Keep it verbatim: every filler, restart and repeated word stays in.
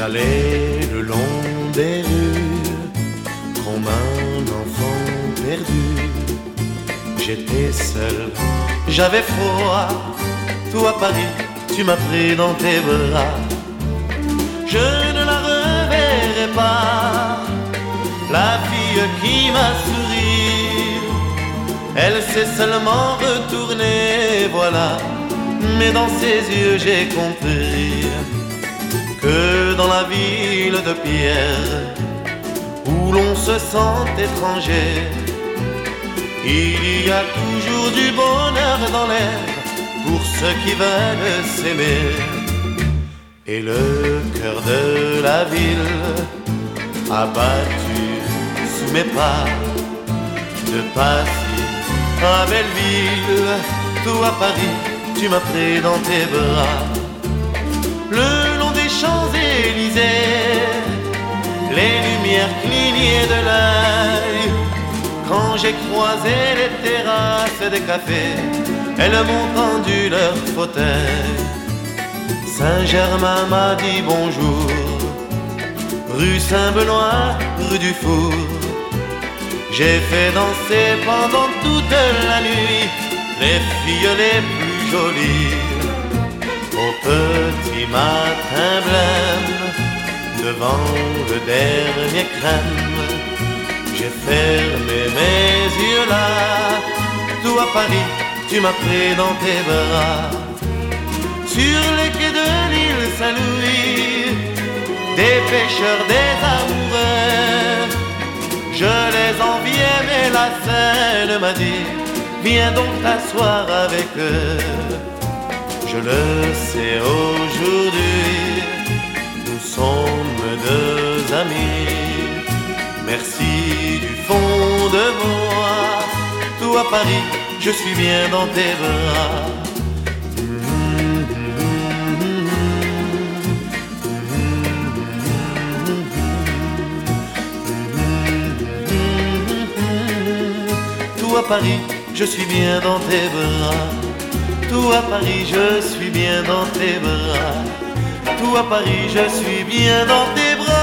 J'allais le long des rues comme un enfant perdu. J'étais seul, j'avais froid. Toi Paris, tu m'as pris dans tes bras. Je ne la reverrai pas, la fille qui m'a souri. Elle s'est seulement retournée, voilà. Mais dans ses yeux j'ai compris que dans la ville de pierre, où l'on se sent étranger, il y a toujours du bonheur dans l'air pour ceux qui veulent s'aimer. Et le cœur de la ville a battu sous mes pas, de Passy à Belleville, toi Paris, tu m'as pris dans tes bras. Le long des Champs-Élysées, les lumières clignaient de l'œil. Quand j'ai croisé les terrasses des cafés, elles m'ont tendu leur fauteuil. Saint-Germain m'a dit bonjour, rue Saint-Benoît, rue du Four. J'ai fait danser pendant toute la nuit les filles les plus jolies. Au petit matin blême, devant le dernier crème, j'ai fermé mes yeux là. Toi Paris, tu m'as pris dans tes bras. Sur les quais de l'île Saint-Louis, des pêcheurs, des amoureux, je les enviais mais la Seine m'a dit viens donc t'asseoir avec eux. Je le sais aujourd'hui, nous sommes deux amis. Merci du fond de moi. Toi Paris, je suis bien dans tes bras. Toi Paris, je suis bien dans tes bras. Toi Paris, je suis bien dans tes bras. Toi Paris, je suis bien dans tes bras.